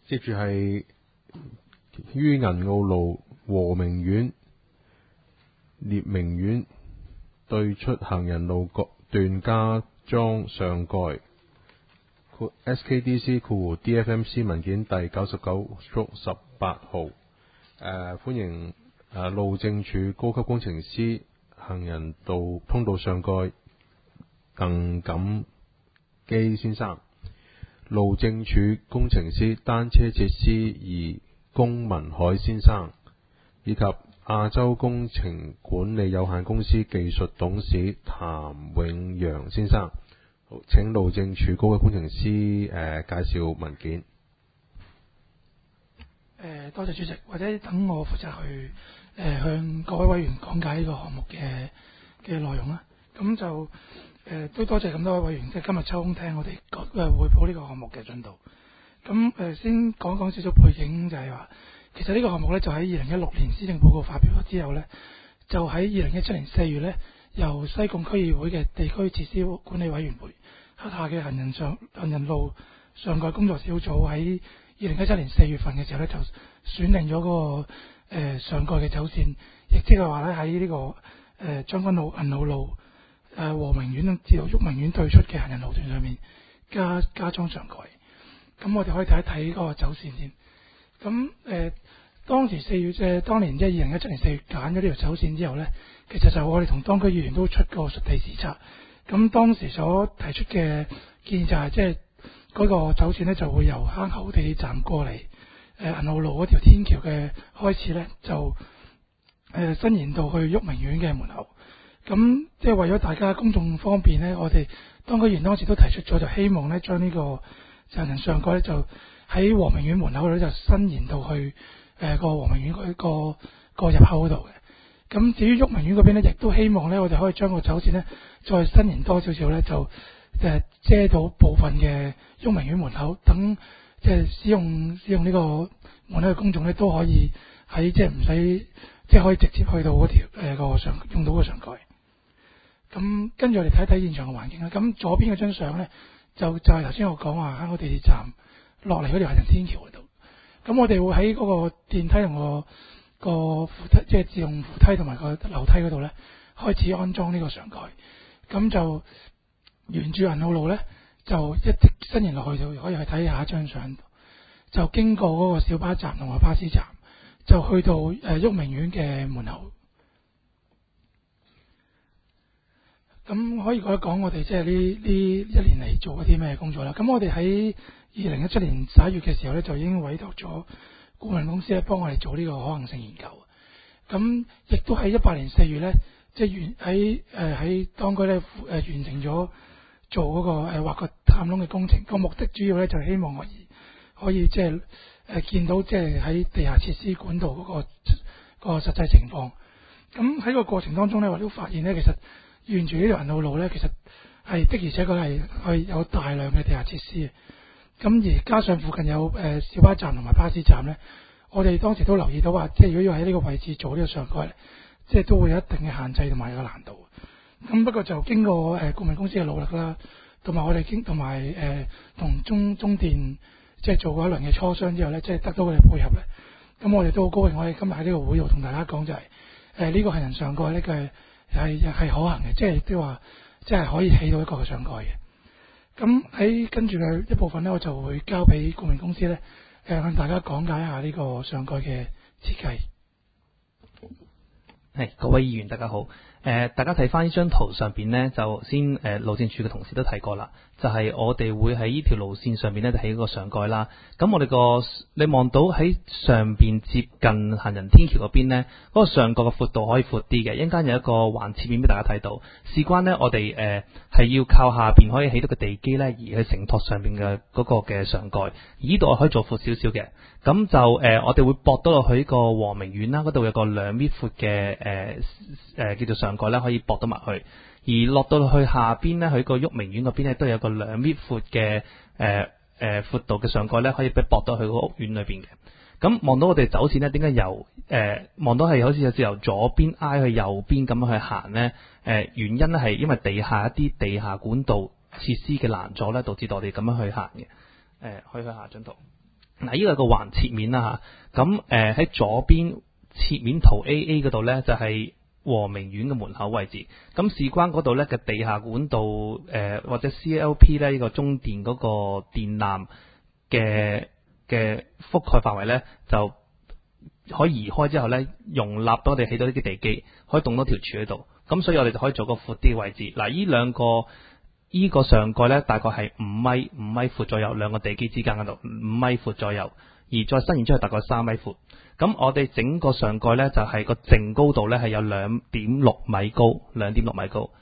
接住係於銀澳路和明苑、烈明苑對出行人路各段加裝上蓋。SKDC DFMC 文件第99/18號。歡迎路政署高級工程師行人道通道上蓋鄧錦基先生，路政署工程師單車設施二龔文海先生，以及亞洲工程管理有限公司技術董事譚永陽先生。好，請路政署高級工程師介紹文件。 多謝主席，或者等我負責去向各位委員講解呢個項目嘅內容啦。咁就都多謝咁多位委員即係今日抽空聽我哋匯報呢個項目嘅進度。咁先講講少少背景，就係話其實呢個項目呢，就喺2016年施政報告發表咗之後呢，就喺2017年4月呢，由西貢區議會嘅地區設施管理委員會轄下嘅行人路上蓋工作小組喺2017年4月份嘅時候呢，就選定咗嗰個上蓋嘅走線，亦即係話咧喺呢個將軍澳銀澳路和明苑至到郁明苑對出嘅行人路段上面加裝上蓋。咁我哋可以睇一睇嗰個走線先。咁當時當年即係2017年4月揀咗呢條走線之後呢，其實就我哋同當區議員都出過實地視察。咁當時所提出嘅建議就係即係嗰個走線呢，就會由坑口地鐵站過嚟銀澳路嗰條天橋嘅開始呢，就伸延到去郁明苑嘅門口。咁即係為咗大家公眾方便呢，我哋當區議員當時都提出咗，就希望呢將呢個行人上蓋呢，就喺和明苑門口呢，就伸延到去個和明苑個入口嗰度嘅。咁至於郁明苑嗰邊呢，亦都希望呢，我哋可以將個走線呢再伸延多少少呢，就遮到部分嘅郁明苑門口，等即係使用呢個門口嘅公眾呢，都可以喺即係唔使即係可以直接去到嗰條用到個上蓋。咁跟住我哋睇睇現場嘅環境啦。咁左邊嗰張相呢，就係頭先我講話喺個地鐵站落嚟嗰條行人天橋嗰度。咁我哋會喺嗰個電梯同個扶梯，即係自動扶梯同埋個樓梯嗰度呢，開始安裝呢個上蓋。咁就沿住銀澳路呢，就一直伸延落去，就可以去睇下一張相。就經過嗰個小巴站同埋巴士站，就去到郁明苑嘅門口。咁可以講一講我哋即係呢一年嚟做咗啲咩工作啦。咁我哋喺2017年11月嘅時候呢，就已經委託咗顧問公司咧幫我哋做呢個可行性研究。咁亦都喺18年4月呢，即係喺當區呢完成咗做嗰個挖掘探窿嘅工程。個目的主要呢，就係希望可以即係見到即係喺地下設施管道嗰個實際情況。咁喺個過程當中呢，我都發現呢，其實沿住呢條銀澳路呢，其實係的而且確係有大量嘅地下設施。咁而加上附近有小巴站同埋巴士站呢，我哋當時都留意到話，即係如果要喺呢個位置做呢個上蓋呢，即係都會有一定嘅限制同埋有個難度。咁不過就經過顧問公司嘅努力啦，同埋我哋同中電即係做過一輪嘅磋商之後呢，即係得到佢哋配合呢。咁我哋都好高興，我哋今日喺呢個會度同大家講就係呢個行人上蓋呢，佢係可行嘅，即係都話即係可以起到一個嘅上蓋嘅。咁喺跟住嘅一部分呢，我就會交俾顧問公司呢，向大家講解一下呢個上蓋嘅設計。 各位議員大家好。大家睇翻呢張圖上邊呢，就先路政署嘅同事都提過啦，就係我哋會喺呢條路線上邊呢，就起個上蓋啦。咁我哋你望到喺上邊接近行人天橋嗰邊呢，嗰個上蓋嘅闊度可以闊啲嘅。一陣間有一個橫切面俾大家睇到，事關呢，我哋係要靠下邊可以起到個地基呢，而去承托上邊嘅嗰個嘅上蓋。而呢度可以做闊少少嘅。咁就我哋會駁到落去呢個和明苑啦，嗰度有個2米闊嘅叫做上蓋咧，可以駁到埋去。而落到去下邊咧，佢個郁明苑嗰邊咧都有個2米闊嘅闊度嘅上蓋咧，可以俾駁到去個屋苑裏邊嘅。咁望到我哋走線咧，點解望到係好似有由左邊挨去右邊咁樣去行咧？原因咧係因為地下一啲地下管道設施嘅攔阻咧，導致到我哋咁樣去行嘅。可以去下張圖。 嗱，呢個係個橫切面啦嚇，咁喺左邊切面圖 AA 嗰度咧就係和明苑嘅門口位置，咁事關嗰度咧嘅地下管道或者 CLP 咧呢個中電嗰個電纜嘅覆蓋範圍咧就可以移開之後咧，容納到我哋起到呢啲地基，可以動多條柱喺度，咁所以我哋就可以做個闊啲嘅位置。嗱，呢個上蓋咧大概係5米闊左右，兩個地基之間嗰度5米闊左右，而再伸延出去大概3米闊。咁我哋整個上蓋咧就係個淨高度咧係有2.6米高，2.6米高。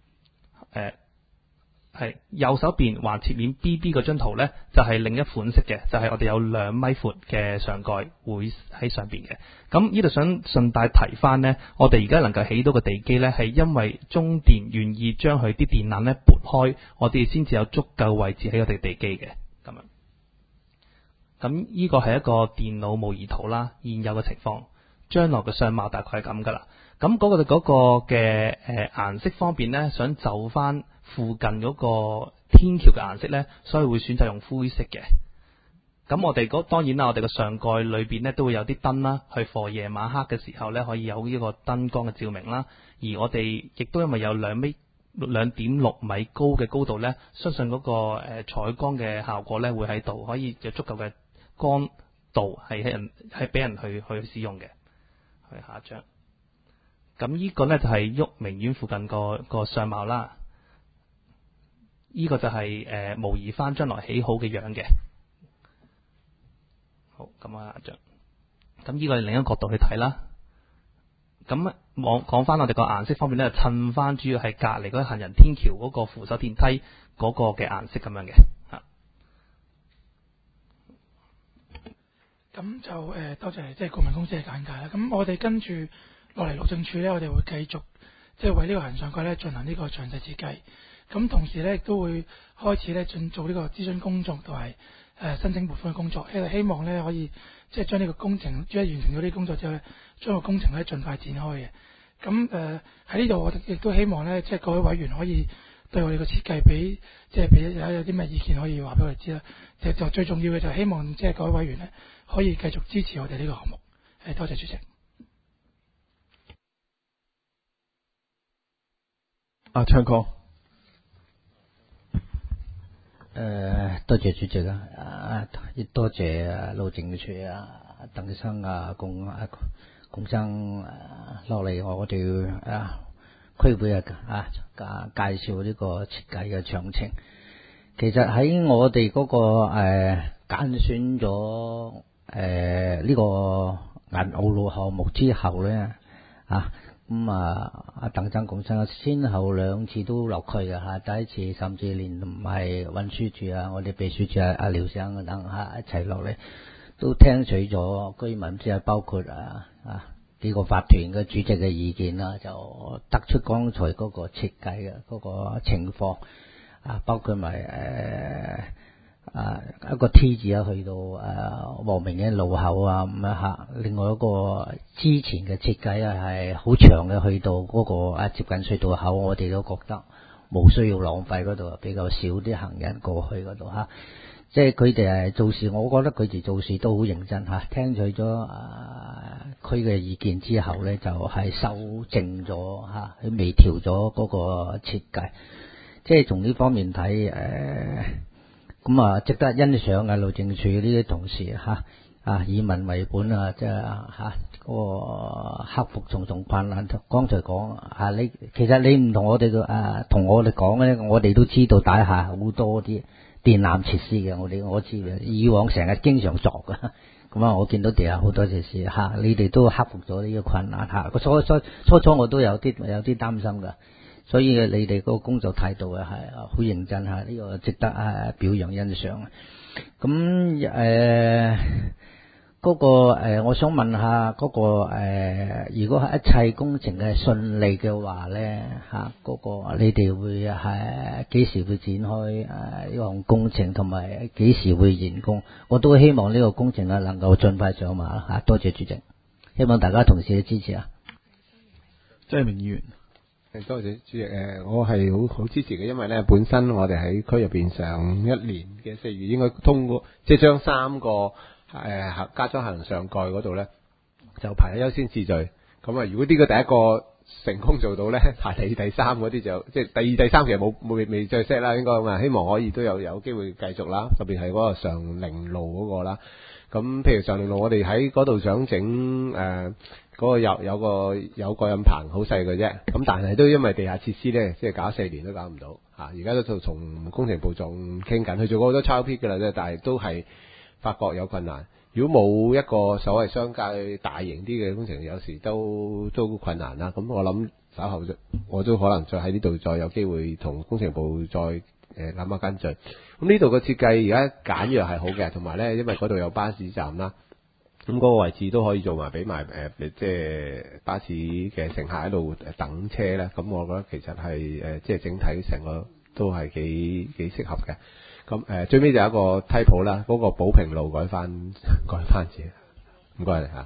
係右手邊橫切面 BB 嗰張圖咧，就係另一款式嘅，就係我哋有2米闊嘅上蓋會喺上邊嘅。咁呢度想順帶提翻呢，我哋而家能夠起到個地基咧，係因為中電願意將佢啲電纜咧撥開，我哋先至有足夠位置喺我哋地基嘅咁樣。咁呢個係一個電腦模擬圖啦，現有嘅情況，將來嘅相貌大概係咁噶啦。咁嗰個嘅顏色方面咧，想就翻附近嗰個天橋嘅顏色咧，所以會選擇用灰色嘅。咁我哋當然啦，我哋個上蓋裏邊咧都會有啲燈啦，去放夜晚黑嘅時候咧可以有呢個燈光嘅照明啦。而我哋亦都因為有2.6米高嘅高度咧，相信嗰個採光嘅效果咧會喺度，可以有足夠嘅光度係俾人去使用嘅。去下一張。咁呢個咧就係郁明苑附近個相貌啦。呢個就係模擬翻將來起好嘅樣嘅。好，咁啊下張。咁呢個係另一個角度去睇啦。咁講翻我哋個顏色方面咧，襯翻主要係隔離嗰個行人天橋嗰個扶手電梯嗰個嘅顏色咁樣嘅嚇。 咁就多謝即係顧問公司嘅簡介啦。咁我哋跟住落嚟路政署咧，我哋會繼續即係為呢個行人上蓋咧進行呢個詳細設計。咁同時咧亦都會開始咧做呢個諮詢工作同埋申請撥款嘅工作。希望咧可以即係將呢個工程即係完成咗呢啲工作之後咧，將個工程咧盡快展開嘅。咁喺呢度我哋亦都希望咧，即係各位委員可以對我哋嘅設計俾有啲咩意見可以話俾我哋知啦。就最重要嘅就係希望即係各位委員咧可以繼續支持我哋呢個項目。多謝主席。 昌哥。 多謝主席亦多謝路政署鄧生龔生落嚟我哋區會介紹呢個設計嘅詳情。其實喺我哋嗰個揀選咗呢個銀澳路項目之後咧鄧生龔生先後2次都落區嘅第一次甚至連唔係運輸處我哋秘書處阿廖生等一齊落嚟，都聽取咗居民即係包括幾個法團嘅主席嘅意見啦，就得出剛才嗰個設計嘅嗰個情況包括埋一個 T 字去到和明嘅路口另外一個之前嘅設計係好長嘅，去到嗰個接近隧道口，我哋都覺得冇需要浪費嗰度，比較少啲行人過去嗰度即係佢哋做事，我覺得佢哋做事都好認真聽取咗區嘅意見之後咧，就係修正咗佢微調咗嗰個設計，即係從呢方面睇咁值得欣賞嘅路政署呢啲同事以民為本即係嗰個克服重重困難。剛才講其實你唔同我哋同我哋講咧，我哋都知道底下好多啲電纜設施嘅，我知嘅，以往成日經常作嘅。咁我見到地下好多設施你哋都克服咗呢個困難初我都有啲擔心㗎。所以你哋嗰個工作態度係好認真呢個值得表揚欣賞。咁嗰個我想問下嗰個如果係一切工程係順利嘅話咧嗰個你哋會係幾時會展開呢項工程，同埋幾時會完工？我都希望呢個工程能夠盡快上馬多謝主席，希望大家同事嘅支持。 謝明議員。 多謝主席。我係好支持嘅，因為咧本身我哋喺區入邊上一年嘅4月應該通過，即係將3個加裝行人上蓋嗰度咧就排喺優先次序。咁啊，如果呢個第一個成功做到咧，排第2、第3嗰啲就即係第2、第3其實未再 set 啦，應該咁啊。希望可以都有機會繼續啦，特別係嗰個上寧路嗰個啦。咁譬如上寧路，我哋喺嗰度想整嗰個有個陰棚好細嘅啫，咁但係都因為地下設施咧，即係搞4年都搞唔到嚇，而家都同工程部仲傾緊，佢做過好多抄 P 嘅啦啫，但係都係發覺有困難。如果冇一個所謂商界大型啲嘅工程，有時都困難啦。咁我諗稍後我都可能再喺呢度再有機會同工程部再諗下跟進。咁呢度嘅設計而家簡約係好嘅，同埋咧因為嗰度有巴士站啦。咁嗰個位置都可以做埋俾埋即係巴士嘅乘客喺度等車咧。咁我覺得其實係即係整體成個都係幾適合嘅。咁最尾就有一個 typo 啦，嗰個寶平路改翻字。唔該你嚇。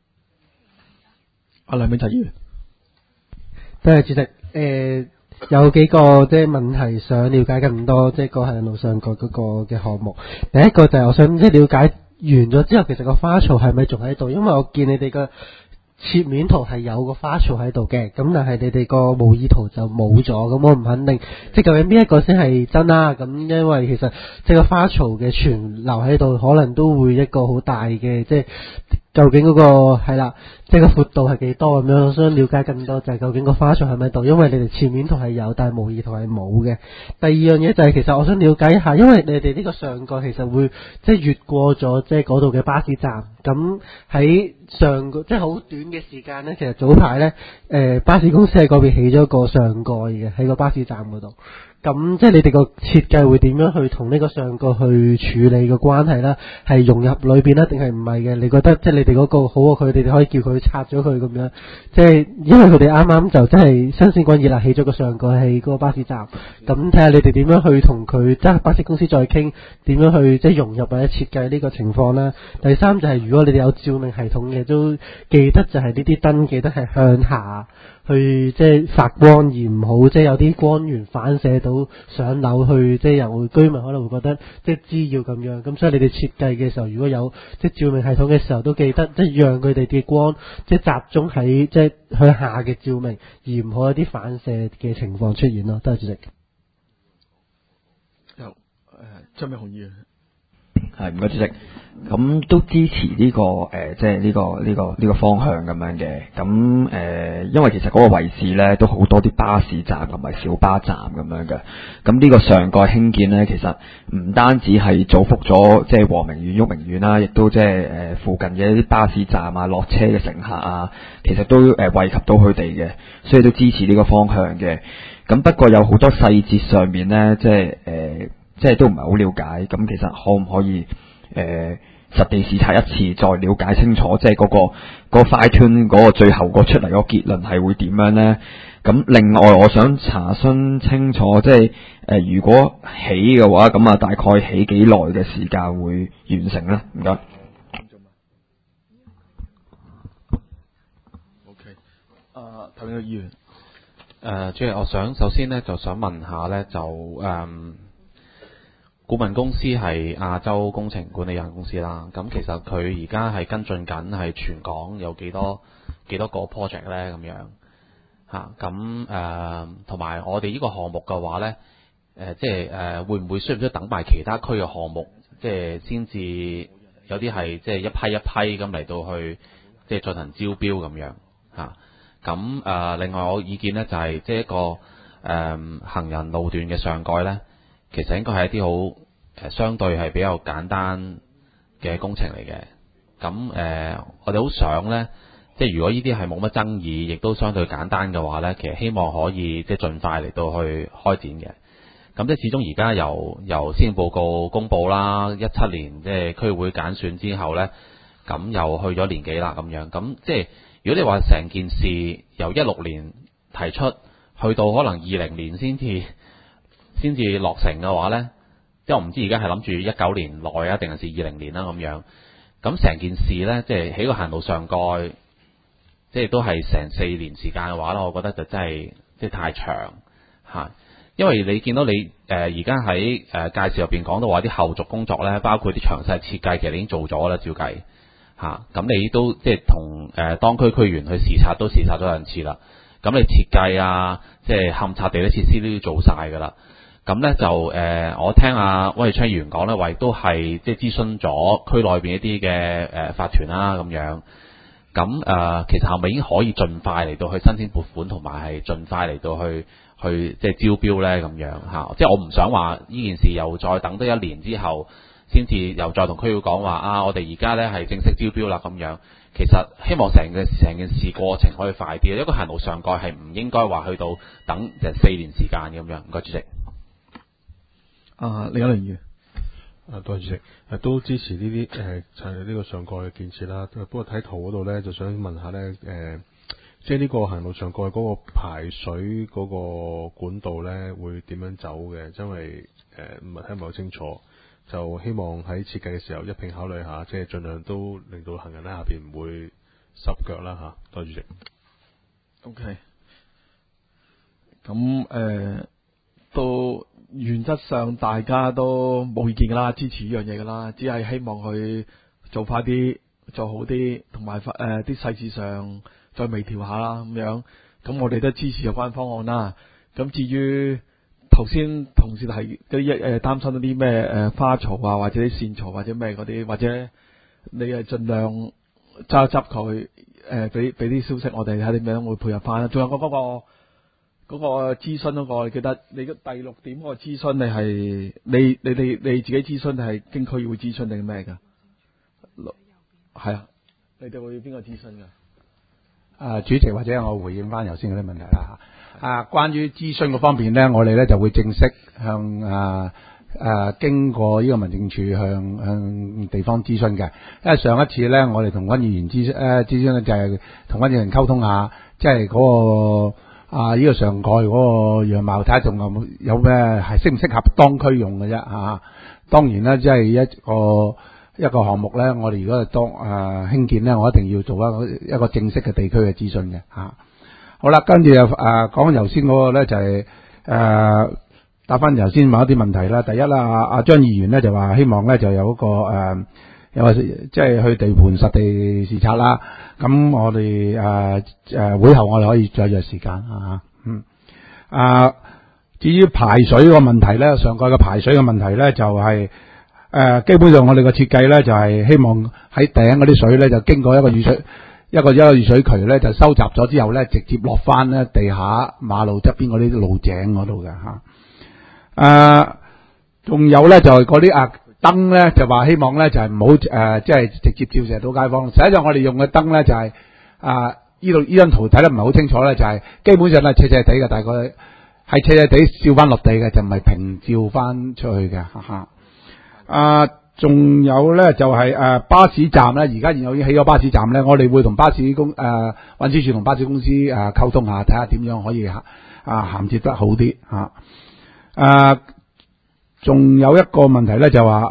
阿梁永澤議員， 多謝主席。有幾個即係問題想了解更多，即係個行人路上蓋嗰個嘅項目。第一個就係我想即係了解完咗之後，其實個花槽係咪仲喺度？因為我見你哋嘅切面圖係有個花槽喺度嘅，咁但係你哋個模擬圖就冇咗，咁我唔肯定即係究竟邊一個先係真啦。咁因為其實即係個花槽嘅存留喺度，可能都會一個好大嘅即係。究竟嗰個係啦，即係個闊度係幾多咁樣？我想了解更多，就係究竟個花槽係咪度？因為你哋前面圖係有，但係模擬圖係冇嘅。第二樣嘢就係其實我想了解一下，因為你哋呢個上蓋其實會即係越過咗即係嗰度嘅巴士站。咁喺上個即係好短嘅時間咧，其實早排咧巴士公司喺嗰邊起咗個上蓋嘅喺個巴士站嗰度。咁即係你哋個設計會點樣去同呢個上蓋去處理個關係啦？係融入裏邊啦，定係唔係嘅？你覺得即係你哋嗰個好過佢，你哋可以叫佢拆咗佢咁樣。即係因為佢哋啱啱就真係新鮮滾熱辣起咗個上蓋喺嗰個巴士站。咁睇下你哋點樣去同佢即係巴士公司再傾點樣去即係融入或者設計呢個情況啦。第三就係如果你哋有照明系統嘅，都記得就係呢啲燈記得係向下去即係發光，而唔好即係有啲光源反射到上樓去，即係有居民可能會覺得即係滋擾咁樣。咁所以你哋設計嘅時候，如果有即係照明系統嘅時候，都記得即係讓佢哋嘅光即係集中喺即係向下嘅照明，而唔好有啲反射嘅情況出現咯。多謝主席。 有張美雄議員， 係唔該主席。咁都支持呢個即係呢個方向咁樣嘅。咁因為其實嗰個位置咧都好多啲巴士站同埋小巴站咁樣嘅。咁呢個上蓋興建咧，其實唔單止係造福咗即係和明苑、郁明苑啦，亦都即係附近嘅一啲巴士站啊、落車嘅乘客啊，其實都惠及到佢哋嘅，所以都支持呢個方向嘅。咁不過有好多細節上面咧，即係都唔係好了解。咁其實可唔可以實地視察一次，再了解清楚，即係嗰個 fine tune 嗰個最後個出嚟個結論係會點樣呢？咁另外我想查詢清楚，即係如果起嘅話，咁啊大概起幾耐嘅時間會完成呢？唔該。 OK，頭先個議員， 主席，我首先呢就想問下呢，顧問公司係亞洲工程管理有限公司啦，咁其實佢而家係跟進緊係全港有幾多個 project 呢？咁樣嚇，咁同埋我哋呢個項目嘅話呢，即係會唔會需唔需要等埋其他區嘅項目，即係先至有啲係即係一批一批咁嚟到去即係進行招標咁樣嚇？咁另外我意見呢就係即係一個行人路段嘅上蓋呢，其實應該係一啲好相對係比較簡單嘅工程嚟嘅。咁我哋好想呢，即係如果呢啲係冇乜爭議，亦都相對簡單嘅話呢，其實希望可以即係盡快嚟到去開展嘅。咁即係始終而家由施政報告公佈啦，17年即係區會揀選之後呢，咁又去咗年幾啦咁樣。咁即係如果你話成件事由16年提出，去到可能20年先至落成嘅話呢，即係我唔知而家係諗住19年內啊，定係20年啦咁樣。咁成件事呢，即係起個行路上蓋，即係都係成4年時間嘅話呢，我覺得就真係即係太長嚇。因為你見到你而家喺介紹入邊講到話啲後續工作咧，包括啲詳細設計，其實你已經做咗啦，照計嚇。咁你都即係同當區區員去視察都視察咗2次啦。咁你設計啊，即係勘察地啲設施都要做晒㗎啦。咁咧就我聽阿溫耀昌議員講咧，話亦都係即係諮詢咗區內邊一啲嘅法團啦咁樣。咁其實係咪已經可以盡快嚟到去申請撥款，同埋係盡快嚟到去即係招標咧咁樣嚇？即係我唔想話呢件事又再等多1年之後，先至又再同區議會講話啊！我哋而家咧係正式招標啦咁樣。其實希望成件事過程可以快啲，一個行路上蓋係唔應該話去到等4年時間咁樣。唔該，主席。 李家麟議員。 多謝主席。都支持呢啲就係呢個上蓋嘅建設啦。不過睇圖嗰度咧，就想問下咧即係呢個行路上蓋嗰個排水嗰個管道咧，會點樣走嘅？因為唔係睇唔係好清楚。就希望喺設計嘅時候一併考慮下，即係盡量都令到行人喺下邊唔會濕腳啦嚇。多謝主席。 OK。咁都原則上大家都冇意見㗎啦，支持呢樣嘢㗎啦，只係希望佢做快啲、做好啲，同埋啲細節上再微調下啦咁樣。咁我哋都支持有關方案啦。咁至於頭先同事提嗰啲擔心嗰啲咩花槽啊，或者啲線槽或者咩嗰啲，或者你盡量執一執佢俾啲消息我哋睇點樣會配合翻啦。仲有嗰個諮詢嗰個，記得你嘅第6點嗰個諮詢，你係你自己諮詢定係經區議會諮詢定咩㗎？係啊，你哋會邊個諮詢㗎？ 主席，或者我回應翻頭先嗰啲問題啦。關於諮詢嗰方面咧，我哋咧就會正式向經過呢個民政處向地方諮詢嘅。因為上一次咧，我哋同溫議員諮詢咧就係同溫議員溝通下，即係嗰個呢個上蓋嗰個樣貌，睇下仲有咩係適唔適合當區用嘅啫嚇。當然啦，即係一個項目咧，我哋如果係當興建咧，我一定要做一個正式嘅地區嘅諮詢嘅嚇。好啦，跟住又講頭先嗰個咧就係答翻頭先某一啲問題啦。第一啦，阿張議員咧就話希望咧就有一個有個即係去地盤實地視察啦。咁我哋會後我哋可以再約時間至於排水個問題咧，上蓋嘅排水嘅問題咧就係基本上我哋個設計咧就係希望喺頂嗰啲水咧就經過一個雨水渠咧就收集咗之後咧，直接落翻咧地下馬路側邊嗰啲路井嗰度嘅嚇。仲有咧就係嗰啲燈咧，就話希望咧就係唔好即係直接照射到街坊。實際上我哋用嘅燈咧就係呢張圖睇得唔係好清楚咧，就係基本上係斜斜地嘅，大概係斜斜地照翻落地嘅，就唔係平照翻出去嘅嚇。仲有咧就係巴士站咧，而家現有已經起咗巴士站咧，我哋會同運輸署同巴士公司溝通下，睇下點樣可以銜接得好啲嚇。仲有一個問題咧，就話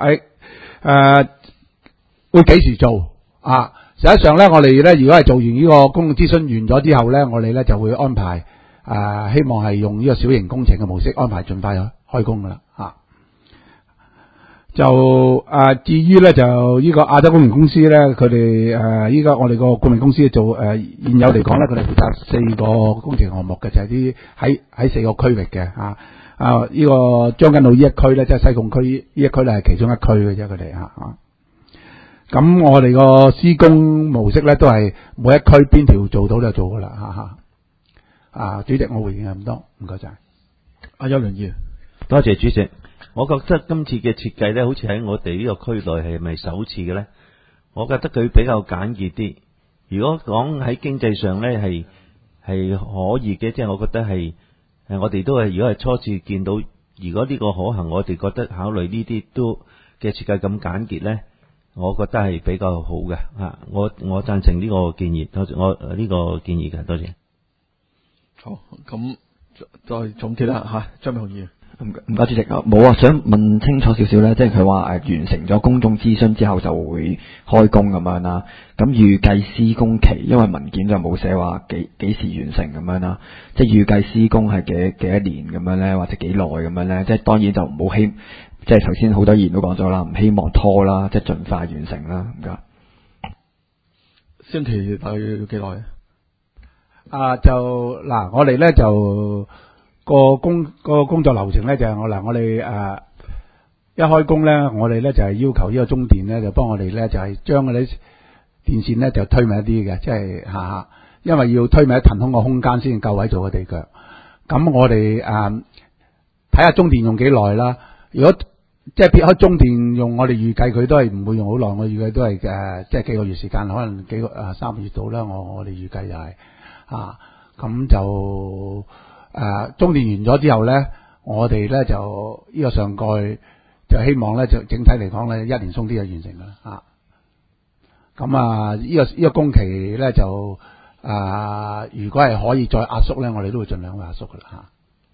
會幾時做啊？實際上咧，我哋咧如果係做完呢個公共諮詢完咗之後咧，我哋咧就會安排希望係用呢個小型工程嘅模式安排盡快開工噶啦嚇。就至於咧就呢個亞洲工程公司咧，佢哋依家我哋個顧問公司做現有嚟講咧，佢哋負責4個工程項目嘅，就係啲喺4個區域嘅嚇。呢個將軍澳呢一區咧，即係西貢區呢一區咧，係其中一區嘅啫，佢哋嚇。咁我哋個施工模式咧，都係每一區邊條做到就做噶啦嚇。主席，我回應係咁多，唔該晒。 阿邱良議員， 多謝主席。我覺得今次嘅設計咧，好似喺我哋呢個區內係咪首次嘅咧？我覺得佢比較簡潔啲。如果講喺經濟上咧，係可以嘅，即係我覺得係我哋都係如果係初次見到，如果呢個可行，我哋覺得考慮呢啲都嘅設計咁簡潔咧，我覺得係比較好嘅嚇。我贊成呢個建議，多謝我呢個建議嘅，多謝。 好，咁再總結啦嚇，張美雄議員。 唔該主席，冇啊，想問清楚少少咧，即係佢話完成咗公眾諮詢之後就會開工咁樣啦。咁預計施工期，因為文件就冇寫話幾時完成咁樣啦。即係預計施工係幾多年咁樣咧，或者幾耐咁樣咧？即係當然就唔好即係頭先好多議員都講咗啦，唔希望拖啦，即係盡快完成啦。唔該。 先期大約要幾耐？ 就嗱，我哋咧就個工作流程咧就係我哋一開工咧，我哋咧就係要求呢個中電咧就幫我哋咧就係將嗰啲電線咧就推埋一啲嘅，即係因為要推埋一騰空個空間先夠位做個地腳。咁我哋睇下中電用幾耐啦。如果即係撇開中電用，我哋預計佢都係唔會用好耐。我預計都係即係幾個月時間，可能3個月到啦。我哋預計就係咁就中電完咗之後咧，我哋咧就呢個上蓋就希望咧就整體嚟講咧1年鬆啲就完成噶啦。咁呢個工期咧就如果係可以再壓縮咧，我哋都會盡量去壓縮噶啦。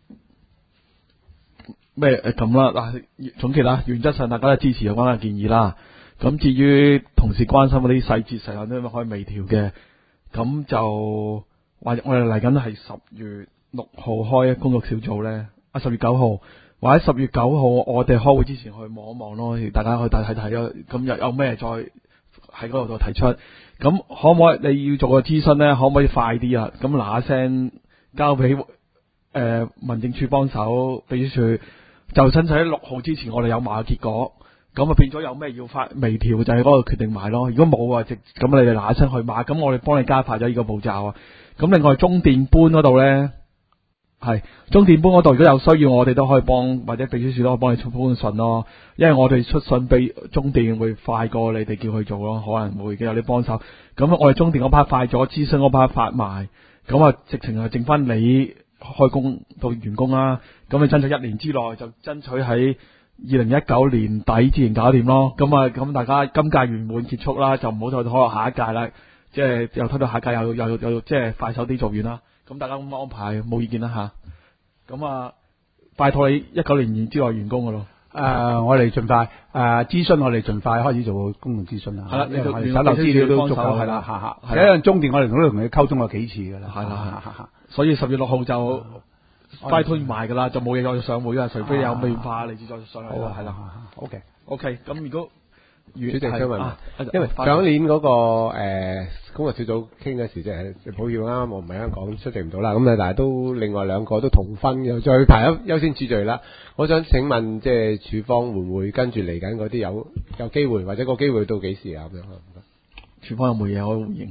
咁啦，嗱，總結啦，原則上大家都支持有關嘅建議啦。咁至於同事關心嗰啲細節，實有啲可以微調嘅，咁就或者我哋嚟緊係10月6號開工作小組咧，10月9號或者10月9號我哋開會之前去望一望咯，大家可以睇睇咯。咁有咩再喺嗰度再提出。咁可唔可以你要做個諮詢咧？可唔可以快啲啊？咁嗱一聲交俾民政處幫手秘書處。就爭取喺6號之前，我哋有埋個結果，咁變咗有咩要微調，就喺嗰度決定埋咯。如果冇咁你哋嗱一聲去買，咁我哋幫你加快咗呢個步驟啊。咁另外中電搬嗰度咧，係中電搬嗰度，如果有需要，我哋都可以幫，或者秘書處都可以幫你出封信咯。因為我哋出信俾中電會快過你哋叫佢做咯，可能會嘅有啲幫手。咁我哋中電嗰 part 快咗，諮詢嗰 part 發埋，咁直情係剩翻你開工到完工啦。咁你爭取1年之內就爭取喺2019年底之前搞掂咯。咁大家今屆圓滿結束啦，就唔好再拖落下一屆啦。即係又推到下屆又即係快手啲做完啦。咁大家咁安排冇意見啦吓。咁拜託你19年之內完工噶咯。 我哋盡快諮詢，我哋盡快開始做公共諮詢啦。係啦，你手頭資料都足夠係啦。其實因為中電我哋都同佢溝通過幾次噶啦。係啦， 所以10月6號就快推埋噶啦，就冇嘢再上會啦，除非有變化你至再上去啦。係啦。OK，咁如果主席想問，因為上年嗰個工作小組傾嘅時，即係抱歉啱啱我唔喺香港出席唔到啦。咁但係都另外2個都同分嘅，再排優先次序啦。我想請問，即係處方會唔會跟住嚟緊嗰啲有機會，或者個機會到幾時啊？咁樣處方有冇嘢可以回應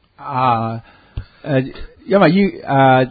因為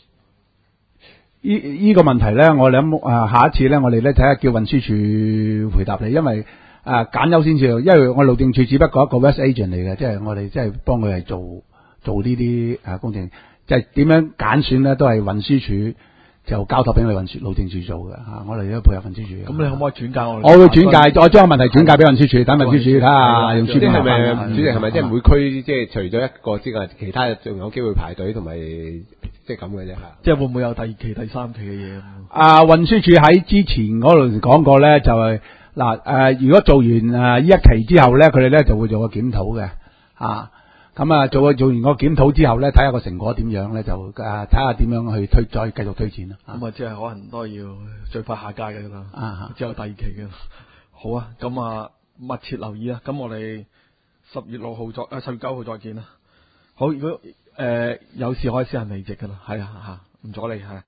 依個問題咧，我諗下一次咧，我哋咧睇下叫運輸署回答你，因為揀優先次序，因為我路政署只不過一個 West Agent 嚟嘅，即係我哋即係幫佢係做呢啲工程，即係點樣揀選咧，都係運輸署就交託俾我哋路政署做嘅嚇，我哋都配合運輸署。 咁你可唔可以轉介我？ 我會轉介，我將個問題轉介俾運輸署，等運輸署睇下用處理。 即係咪主席係咪即係每區即係除咗一個之外，其他仲有機會排隊同埋即係咁嘅啫嚇？ 即係會唔會有第2期、第3期嘅嘢？ 運輸署喺之前嗰度講過咧，就係如果做完呢一期之後咧，佢哋咧就會做個檢討嘅咁做完個檢討之後咧，睇下個成果點樣咧，就睇下點樣去再繼續推薦啦。 咁即係可能都要最快下屆嘅啦。之後第2期嘅。好啊，咁密切留意啊。咁我哋10月6號10月9號再見啦。好，如果有事可以私人離席噶啦。係唔阻你係。